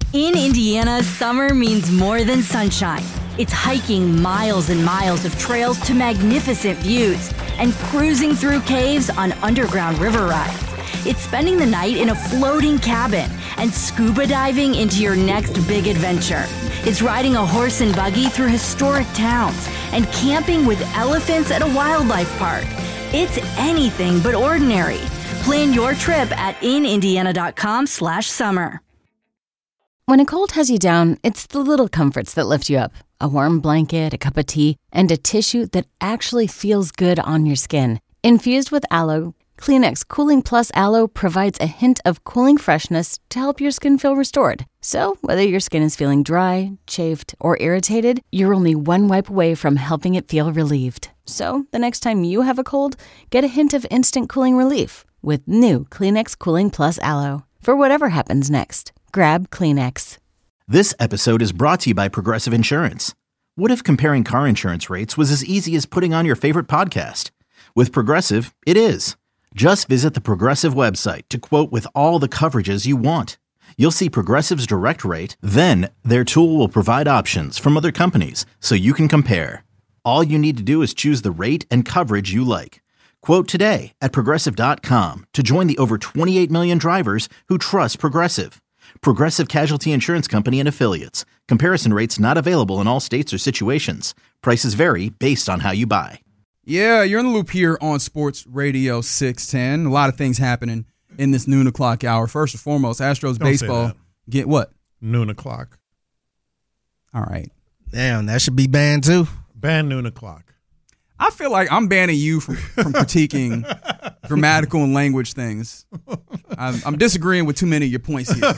In Indiana, summer means more than sunshine. It's hiking miles and miles of trails to magnificent views and cruising through caves on underground river rides. It's spending the night in a floating cabin and scuba diving into your next big adventure. It's riding a horse and buggy through historic towns and camping with elephants at a wildlife park. It's anything but ordinary. Plan your trip at inindiana.com/summer. When a cold has you down, it's the little comforts that lift you up. A warm blanket, a cup of tea, and a tissue that actually feels good on your skin. Infused with aloe, Kleenex Cooling Plus Aloe provides a hint of cooling freshness to help your skin feel restored. So, whether your skin is feeling dry, chafed, or irritated, you're only one wipe away from helping it feel relieved. So, the next time you have a cold, get a hint of instant cooling relief with new Kleenex Cooling Plus Aloe. For whatever happens next, grab Kleenex. This episode is brought to you by Progressive Insurance. What if comparing car insurance rates was as easy as putting on your favorite podcast? With Progressive, it is. Just visit the Progressive website to quote with all the coverages you want. You'll see Progressive's direct rate, then their tool will provide options from other companies so you can compare. All you need to do is choose the rate and coverage you like. Quote today at Progressive.com to join the over 28 million drivers who trust Progressive. Progressive Casualty Insurance Company and Affiliates. Comparison rates not available in all states or situations. Prices vary based on how you buy. Yeah, you're in the loop here on Sports Radio 610. A lot of things happening in this noon o'clock hour. First and foremost, Astros baseball. Get what? Noon o'clock. All right. Damn, that should be banned too. Ban noon o'clock. I feel like I'm banning you from critiquing grammatical and language things. I'm disagreeing with too many of your points here.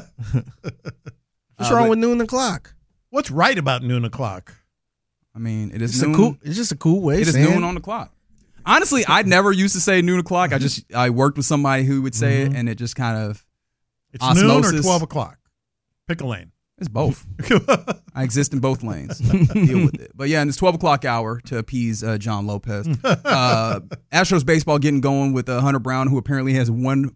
What's wrong with noon o'clock? What's right about noon o'clock? I mean, it is It's noon. it's just a cool way. It is noon on the clock. Honestly, I never used to say noon o'clock. I worked with somebody who would say it, and it just kind of It's osmosis. noon or 12 o'clock. Pick a lane. It's both. I exist in both lanes. Deal with it. But yeah, in this 12 o'clock hour to appease John Lopez. Astros baseball getting going with Hunter Brown, who apparently has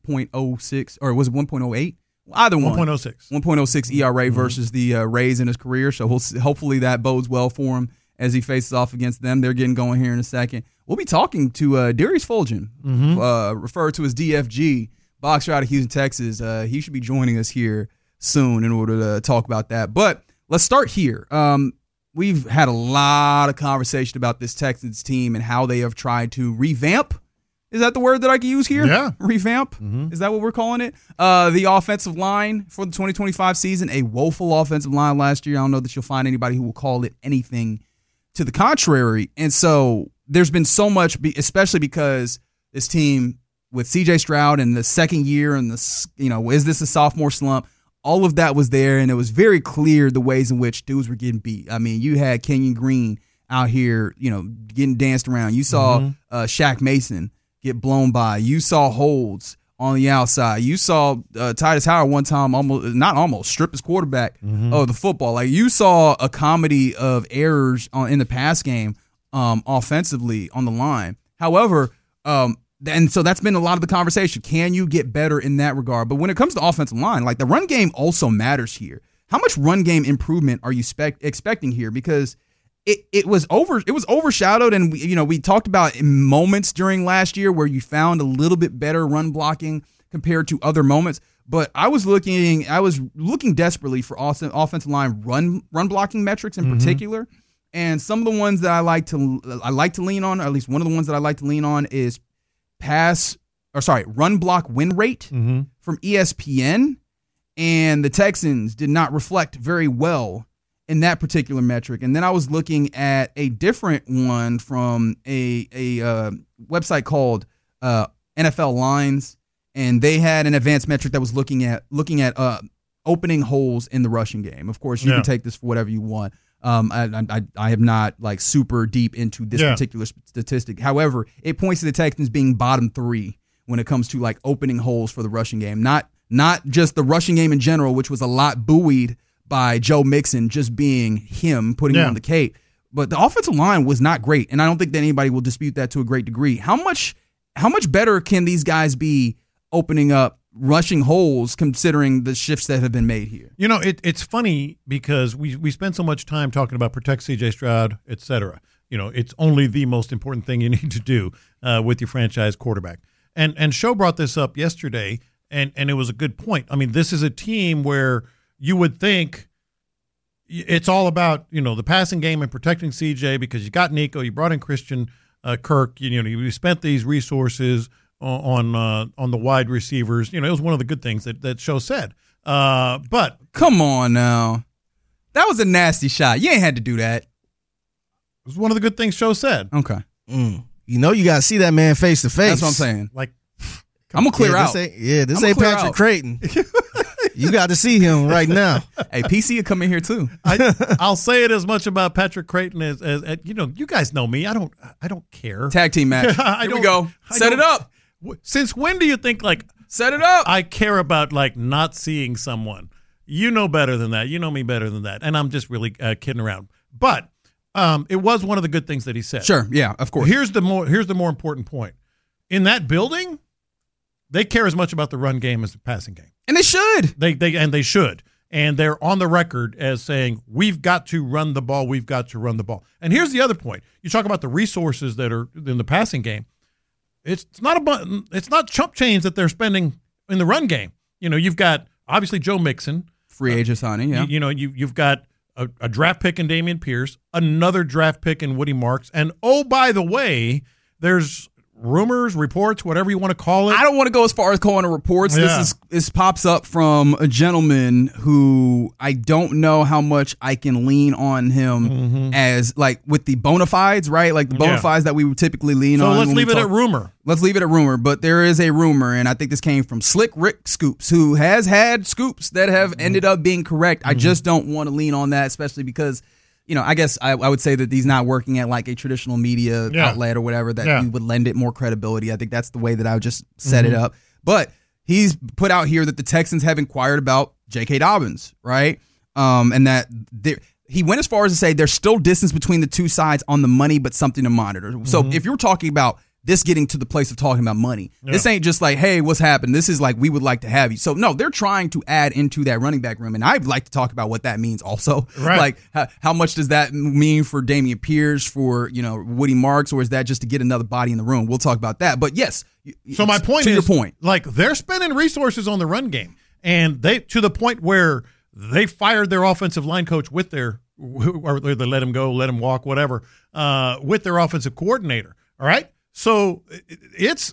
1.06, or was it 1.08? Either one. 1.06. 1.06 ERA versus the Rays in his career. So hopefully that bodes well for him as he faces off against them. They're getting going here in a second. We'll be talking to Darius Fulgen, referred to as DFG, boxer out of Houston, Texas. He should be joining us here soon in order to talk about that. But let's start here. We've had a lot of conversation about this Texans team and how they have tried to revamp. Is that the word that I can use here? Yeah. Revamp? Is that what we're calling it? The offensive line for the 2025 season, a woeful offensive line last year. I don't know that you'll find anybody who will call it anything to the contrary. And so there's been so much, especially because this team with C.J. Stroud in the second year and is this a sophomore slump? All of that was there, and it was very clear the ways in which dudes were getting beat. I mean, you had Kenyon Green out here, getting danced around. You saw Shaq Mason get blown by. You saw holds on the outside. You saw Titus Howard one time strip his quarterback of the football. Like, you saw a comedy of errors in the pass game offensively on the line. However, and so that's been a lot of the conversation. Can you get better in that regard? But when it comes to offensive line, like, the run game also matters here. How much run game improvement are you expecting here? Because it was overshadowed, and we talked about moments during last year where you found a little bit better run blocking compared to other moments. But I was looking desperately for offensive line run blocking metrics in particular, and some of the ones that I like to lean on, or at least one of the ones that I like to lean on, is run block win rate from ESPN, and the Texans did not reflect very well in that particular metric. And then I was looking at a different one from a website called NFL Lines, and they had an advanced metric that was looking at opening holes in the rushing game. Of course, you can take this for whatever you want. I am not like super deep into this particular statistic. However, it points to the Texans being bottom 3 when it comes to like opening holes for the rushing game. Not just the rushing game in general, which was a lot buoyed by Joe Mixon just being him, putting him on the cape. But the offensive line was not great, and I don't think that anybody will dispute that to a great degree. How much better can these guys be opening up rushing holes considering the shifts that have been made here. You know, it's funny because we spend so much time talking about protect C.J. Stroud, et cetera. You know, it's only the most important thing you need to do with your franchise quarterback. And Show brought this up yesterday, and it was a good point. I mean, this is a team where you would think it's all about, you know, the passing game and protecting CJ because you got Nico, you brought in Christian Kirk, you spent these resources on the wide receivers. You know, it was one of the good things that Show said. But come on now, that was a nasty shot. You ain't had to do that. It was one of the good things Show said. Okay. You know you got to see that man face to face. That's what I'm saying. Like, I'm going to clear out. This ain't Patrick Creighton. You got to see him right now. Hey, PC will come in here too. I'll say it as much about Patrick Creighton as you know. You guys know me. I don't care. Tag team match. Here we go. Set it up. Since when do you think set it up? I care about not seeing someone? You know better than that. You know me better than that. And I'm just really kidding around. But it was one of the good things that he said. Sure. Yeah. Of course. Here's the more important point. In that building, they care as much about the run game as the passing game. And they should. They should. And they're on the record as saying, we've got to run the ball. We've got to run the ball. And here's the other point. You talk about the resources that are in the passing game. It's not chump change that they're spending in the run game. You know, you've got obviously Joe Mixon. Free agent signing, yeah. You've got a draft pick in Dameon Pierce, another draft pick in Woody Marks. And, oh, by the way, there's rumors, reports, whatever you want to call it. I don't want to go as far as calling it reports. Yeah. This pops up from a gentleman who I don't know how much I can lean on him as with the bona fides, right? Like the bona fides that we would typically lean on. So let's leave it at rumor. Let's leave it at rumor, but there is a rumor, and I think this came from Slick Rick Scoops, who has had scoops that have ended up being correct. I just don't want to lean on that, especially because I guess I would say that he's not working at like a traditional media outlet or whatever that you would lend it more credibility. I think that's the way that I would just set it up. But he's put out here that the Texans have inquired about J.K. Dobbins, right? And that he went as far as to say there's still distance between the two sides on the money, but something to monitor. So if you're talking about this getting to the place of talking about money, this ain't just like, hey, what's happened? This is like, we would like to have you. So no, they're trying to add into that running back room. And I'd like to talk about what that means also. Right. Like how much does that mean for Dameon Pierce, for, Woody Marks, or is that just to get another body in the room? We'll talk about that. But yes. So my point to is, your point, they're spending resources on the run game, and they, to the point where they fired their offensive line coach with or they let him go, let him walk, whatever, with their offensive coordinator. All right. So it's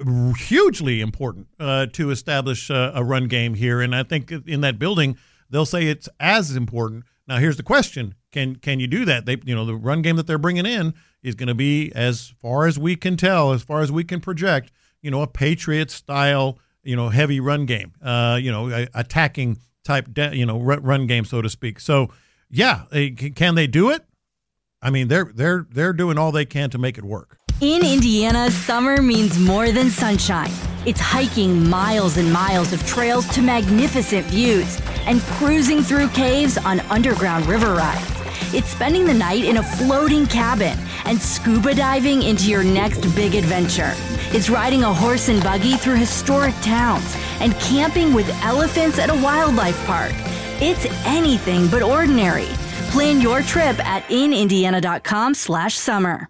hugely important to establish a run game here, and I think in that building they'll say it's as important. Now, here's the question: Can you do that? The run game that they're bringing in is going to be, as far as we can tell, as far as we can project, a Patriot style, heavy run game, attacking type, run game, so to speak. So, yeah, can they do it? I mean, they're doing all they can to make it work. In Indiana, summer means more than sunshine. It's hiking miles and miles of trails to magnificent views and cruising through caves on underground river rides. It's spending the night in a floating cabin and scuba diving into your next big adventure. It's riding a horse and buggy through historic towns and camping with elephants at a wildlife park. It's anything but ordinary. Plan your trip at inindiana.com/summer.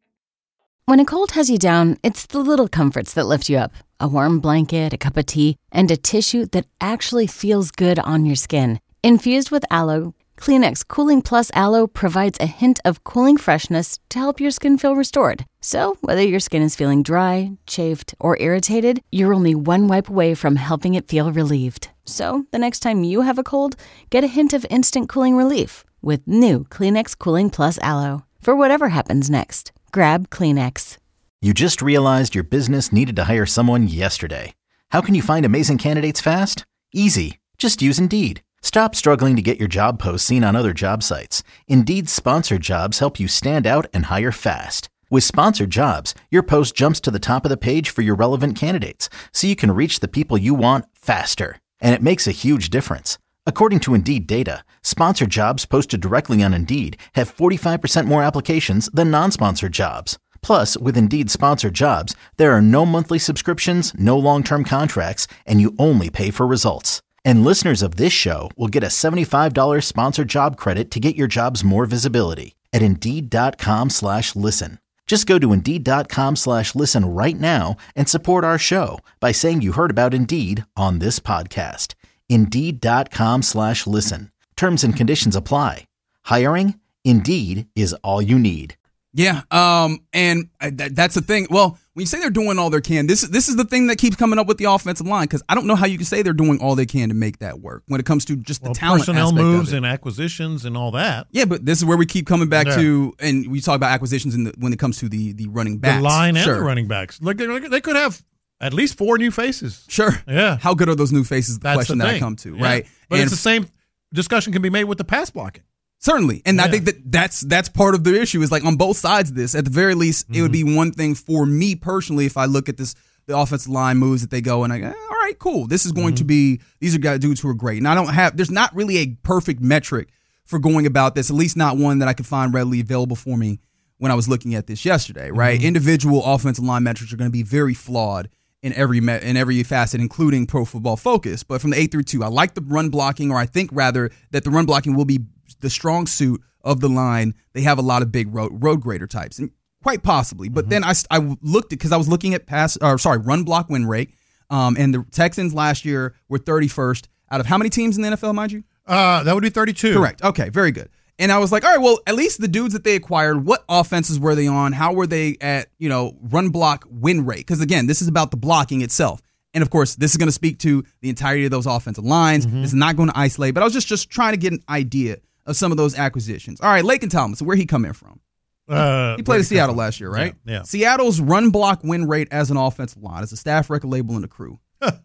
When a cold has you down, it's the little comforts that lift you up. A warm blanket, a cup of tea, and a tissue that actually feels good on your skin. Infused with aloe, Kleenex Cooling Plus Aloe provides a hint of cooling freshness to help your skin feel restored. So, whether your skin is feeling dry, chafed, or irritated, you're only one wipe away from helping it feel relieved. So, the next time you have a cold, get a hint of instant cooling relief with new Kleenex Cooling Plus Aloe. For whatever happens next, grab Kleenex. You just realized your business needed to hire someone yesterday. How can you find amazing candidates fast? Easy. Just use Indeed. Stop struggling to get your job posts seen on other job sites. Indeed's sponsored jobs help you stand out and hire fast. With sponsored jobs, your post jumps to the top of the page for your relevant candidates, so you can reach the people you want faster. And it makes a huge difference. According to Indeed data, sponsored jobs posted directly on Indeed have 45% more applications than non-sponsored jobs. Plus, with Indeed sponsored jobs, there are no monthly subscriptions, no long-term contracts, and you only pay for results. And listeners of this show will get a $75 sponsored job credit to get your jobs more visibility at Indeed.com/listen. Just go to Indeed.com/listen right now and support our show by saying you heard about Indeed on this podcast. Indeed.com/listen. Terms and conditions apply. Hiring? Indeed is all you need. Yeah, and that's the thing. Well, when you say they're doing all they can, this is the thing that keeps coming up with the offensive line, because I don't know how you can say they're doing all they can to make that work when it comes to just the talent personnel aspect moves of it. and acquisitions and all that. Yeah, but this is where we keep coming back to, and we talk about acquisitions when it comes to the running backs. The line and the running backs. Look, they could have at least 4 new faces. Sure. Yeah. How good are those new faces? The question that I come to, right? But it's the same discussion can be made with the pass blocking. Certainly. And I think that's part of the issue is like on both sides of this. At the very least, it would be one thing for me personally if I look at the offensive line moves that they go and I go, all right, cool. This is going to be, these are dudes who are great. And there's not really a perfect metric for going about this, at least not one that I could find readily available for me when I was looking at this yesterday, right? Individual offensive line metrics are going to be very flawed in every facet, including Pro Football Focus. But from the 8-2, I like the run blocking, or I think rather that the run blocking will be the strong suit of the line. They have a lot of big road grader types, and quite possibly. But then I looked at, because I was looking at run block win rate, and the Texans last year were 31st out of how many teams in the NFL, mind you? That would be 32. Correct. Okay, very good. And I was like, all right, well, at least the dudes that they acquired, what offenses were they on? How were they at, run block win rate? Because, again, this is about the blocking itself. And, of course, this is going to speak to the entirety of those offensive lines. This is not going to isolate. But I was just trying to get an idea of some of those acquisitions. All right, Laken Tomlinson, where he come in from? He played in Seattle last year, right? Yeah. Seattle's run block win rate as an offensive line, as a staff record label in the crew,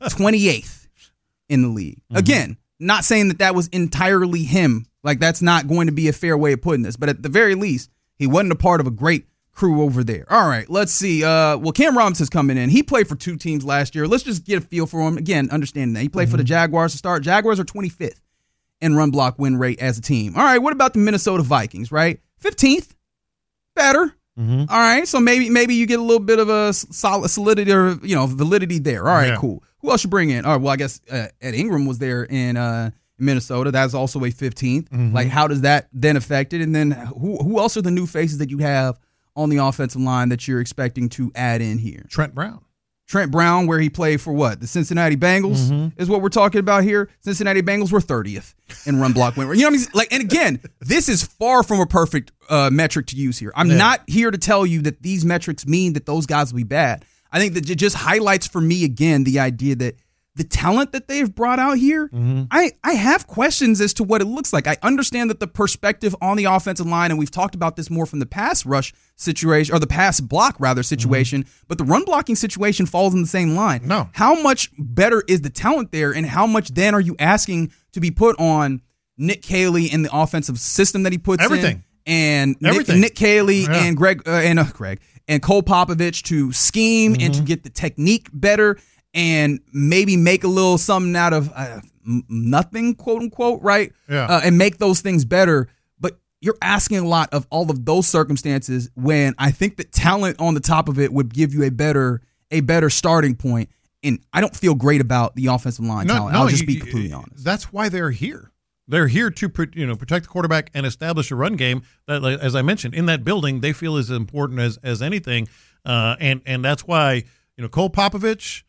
28th in the league. Again, not saying that was entirely him. Like, that's not going to be a fair way of putting this. But at the very least, he wasn't a part of a great crew over there. All right, let's see. Cam Robinson's coming in. He played for 2 teams last year. Let's just get a feel for him. Again, understanding that. He played for the Jaguars to start. Jaguars are 25th in run block win rate as a team. All right, what about the Minnesota Vikings, right? 15th. Better. All right, so maybe you get a little bit of a solidity or validity there. All right, cool. Who else you bring in? All right, well, I guess Ed Ingram was there in Minnesota. That's also a 15th. Like, how does that then affect it? And then who else are the new faces that you have on the offensive line that you're expecting to add in here? Trent Brown, where he played for what? The Cincinnati Bengals is what we're talking about here. Cincinnati Bengals were 30th in run block win rate. You know what I mean? Like, and again, this is far from a perfect metric to use here. I'm not here to tell you that these metrics mean that those guys will be bad. I think that it just highlights for me again the idea that the talent that they've brought out here, I have questions as to what it looks like. I understand that the perspective on the offensive line, and we've talked about this more from the pass rush situation, or the pass block rather situation, but the run blocking situation falls in the same line. No. How much better is the talent there, and how much then are you asking to be put on Nick Caley and the offensive system that he puts Everything. in? And Everything. Nick Caley and Greg and Cole Popovich to scheme and to get the technique better, and maybe make a little something out of nothing, quote unquote, right? Yeah. And make those things better. But you're asking a lot of all of those circumstances when I think that talent on the top of it would give you a better starting point. And I don't feel great about the offensive line talent. I'll just be completely honest. That's why they're here. They're here to protect the quarterback and establish a run game that, as I mentioned, in that building they feel is as important as anything. And that's why Cole Popovich,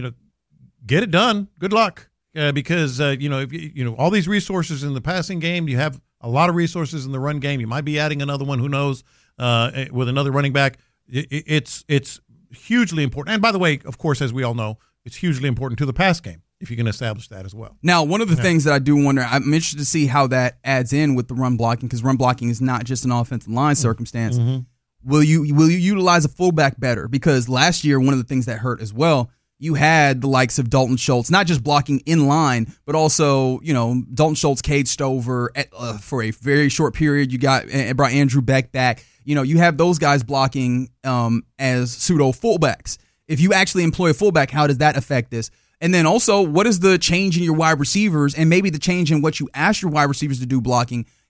get it done. Good luck, because if all these resources in the passing game, you have a lot of resources in the run game. You might be adding another one, who knows, with another running back. It's hugely important. And by the way, of course, as we all know, it's hugely important to the pass game if you can establish that as well. Now, one of the things that I do wonder, I'm interested to see how that adds in with the run blocking, because run blocking is not just an offensive line circumstance. Will you utilize a fullback better? Because last year, one of the things that hurt as well, you had the likes of Dalton Schultz, not just blocking in line, but also, Dalton Schultz caged over for a very short period. You brought Andrew Beck back. You have those guys blocking as pseudo fullbacks. If you actually employ a fullback, how does that affect this? And then also, what is the change in your wide receivers, and maybe the change in what you ask your wide receivers to do blocking?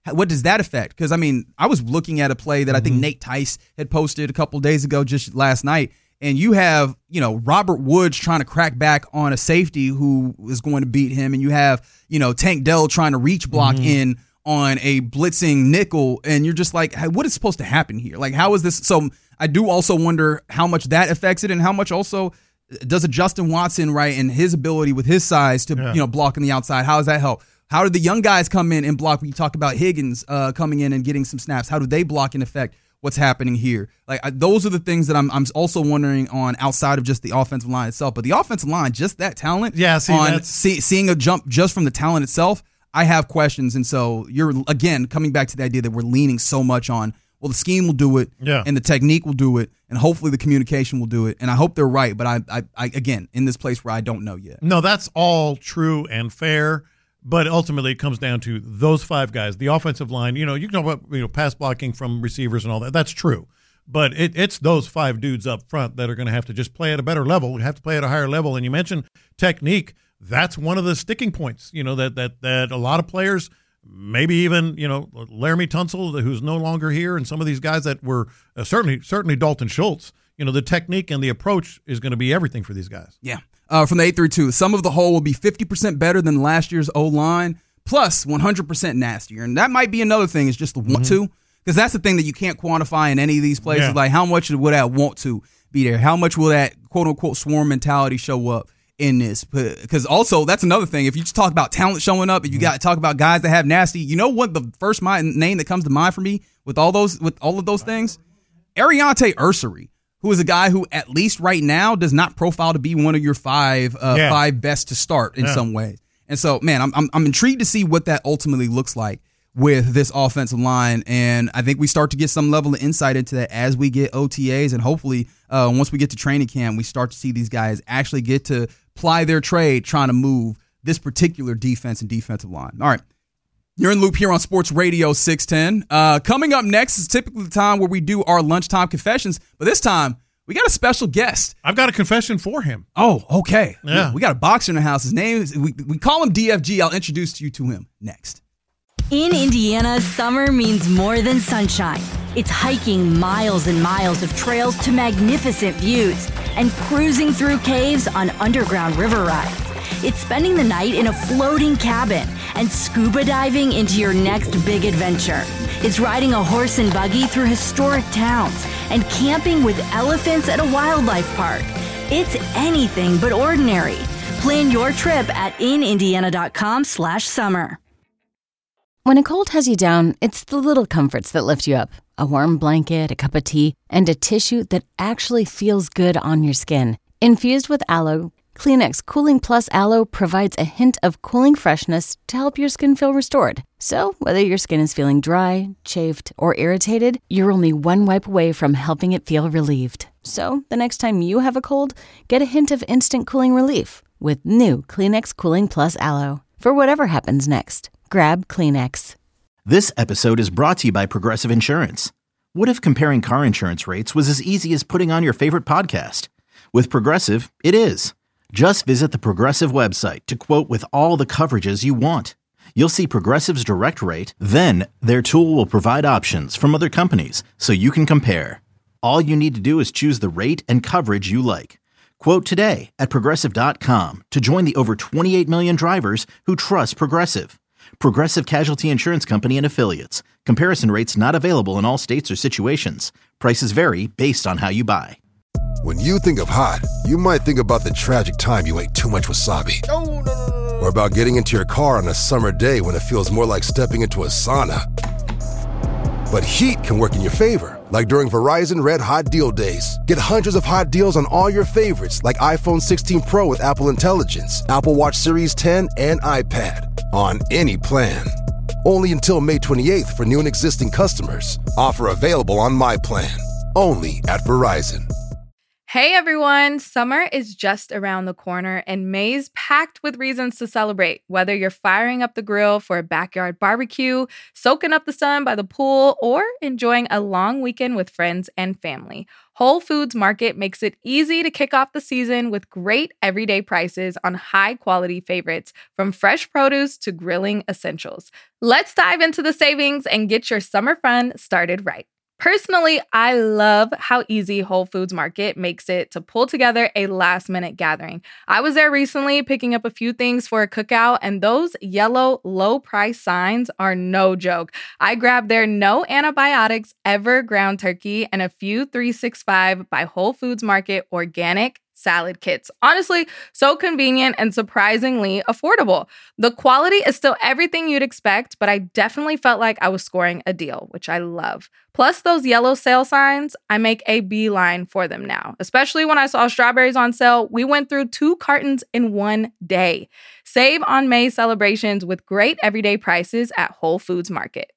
what does that affect? Because, I mean, I was looking at a play that I think Nate Tice had posted a couple days ago, just last night, and you have, Robert Woods trying to crack back on a safety who is going to beat him, and you have, Tank Dell trying to reach block in on a blitzing nickel, and you're just like, hey, what is supposed to happen here? Like, how is this? So I do also wonder how much that affects it, and how much also does a Justin Watson, right, and his ability with his size to, block on the outside, how does that help? How do the young guys come in and block? When you talk about Higgins coming in and getting some snaps, how do they block and affect what's happening here? Like, those are the things that I'm also wondering on outside of just the offensive line itself. But the offensive line, just that talent, seeing a jump just from the talent itself, I have questions. And so you're, again, coming back to the idea that we're leaning so much on, well, the scheme will do it, and the technique will do it, and hopefully the communication will do it. And I hope they're right, but I again, in this place where I don't know yet. No, that's all true and fair. But ultimately, it comes down to those 5 guys, the offensive line. You can talk about pass blocking from receivers and all that. That's true. But it's those 5 dudes up front that are going to have to just play at a better level, have to play at a higher level. And you mentioned technique. That's one of the sticking points, that a lot of players, maybe even, Laramie Tunsil, who's no longer here, and some of these guys that were certainly Dalton Schultz, the technique and the approach is going to be everything for these guys. Yeah. From the 832, some of the whole will be 50% better than last year's O-line, plus 100% nastier. And that might be another thing, is just the want to, because that's the thing that you can't quantify in any of these places. Like, how much will that want to be there? How much will that quote-unquote swarm mentality show up in this? Because also, that's another thing. If you just talk about talent showing up, and you got to talk about guys that have nasty, you know what the first name that comes to mind for me with all of those things? Ariante Ursery, who is a guy who, at least right now, does not profile to be one of your five best to start in some ways. And so, man, I'm intrigued to see what that ultimately looks like with this offensive line. And I think we start to get some level of insight into that as we get OTAs. And hopefully, once we get to training camp, we start to see these guys actually get to ply their trade trying to move this particular defense and defensive line. All right. You're in Loop here on Sports Radio 610. Coming up next is typically the time where we do our lunchtime confessions, but this time we got a special guest. I've got a confession for him. Oh, okay. Yeah. We got a boxer in the house. His name is, we call him DFG. I'll introduce you to him next. In Indiana, summer means more than sunshine. It's hiking miles and miles of trails to magnificent views and cruising through caves on underground river rides. It's spending the night in a floating cabin and scuba diving into your next big adventure. It's riding a horse and buggy through historic towns and camping with elephants at a wildlife park. It's anything but ordinary. Plan your trip at inindiana.com/summer. When a cold has you down, it's the little comforts that lift you up. A warm blanket, a cup of tea, and a tissue that actually feels good on your skin. Infused with aloe, Kleenex Cooling Plus Aloe provides a hint of cooling freshness to help your skin feel restored. So, whether your skin is feeling dry, chafed, or irritated, you're only one wipe away from helping it feel relieved. So, the next time you have a cold, get a hint of instant cooling relief with new Kleenex Cooling Plus Aloe. For whatever happens next, grab Kleenex. This episode is brought to you by Progressive Insurance. What if comparing car insurance rates was as easy as putting on your favorite podcast? With Progressive, it is. Just visit the Progressive website to quote with all the coverages you want. You'll see Progressive's direct rate, then their tool will provide options from other companies so you can compare. All you need to do is choose the rate and coverage you like. Quote today at Progressive.com to join the over 28 million drivers who trust Progressive. Progressive Casualty Insurance Company and Affiliates. Comparison rates not available in all states or situations. Prices vary based on how you buy. When you think of hot, you might think about the tragic time you ate too much wasabi. Or about getting into your car on a summer day when it feels more like stepping into a sauna. But heat can work in your favor, like during Verizon Red Hot Deal Days. Get hundreds of hot deals on all your favorites, like iPhone 16 Pro with Apple Intelligence, Apple Watch Series 10, and iPad, on any plan. Only until May 28th for new and existing customers. Offer available on My Plan. Only at Verizon. Hey everyone, summer is just around the corner and May's packed with reasons to celebrate. Whether you're firing up the grill for a backyard barbecue, soaking up the sun by the pool, or enjoying a long weekend with friends and family, Whole Foods Market makes it easy to kick off the season with great everyday prices on high-quality favorites, from fresh produce to grilling essentials. Let's dive into the savings and get your summer fun started right. Personally, I love how easy Whole Foods Market makes it to pull together a last-minute gathering. I was there recently picking up a few things for a cookout, and those yellow low-price signs are no joke. I grabbed their no antibiotics ever ground turkey and a few 365 by Whole Foods Market organic salad kits. Honestly, so convenient and surprisingly affordable. The quality is still everything you'd expect, but I definitely felt like I was scoring a deal, which I love. Plus, those yellow sale signs, I make a beeline for them now. Especially when I saw strawberries on sale, we went through 2 cartons in one day. Save on May celebrations with great everyday prices at Whole Foods Market.